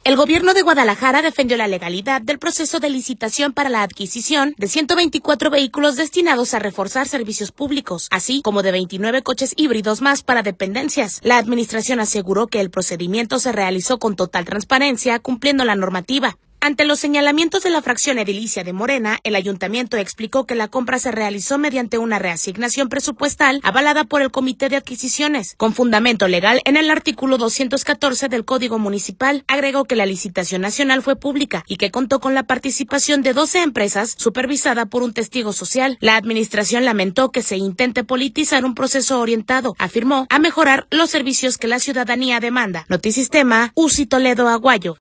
El gobierno de Guadalajara defendió la legalidad del proceso de licitación para la adquisición de 124 vehículos destinados a reforzar servicios públicos, así como de 29 coches híbridos más para dependencias. La administración aseguró que el procedimiento se realizó con total transparencia, cumpliendo la normativa. Ante los señalamientos de la fracción edilicia de Morena, el ayuntamiento explicó que la compra se realizó mediante una reasignación presupuestal avalada por el Comité de Adquisiciones, con fundamento legal en el artículo 214 del Código Municipal. Agregó que la licitación nacional fue pública y que contó con la participación de 12 empresas, supervisada por un testigo social. La administración lamentó que se intente politizar un proceso orientado, afirmó, a mejorar los servicios que la ciudadanía demanda. Notisistema, Uzi Toledo Aguayo.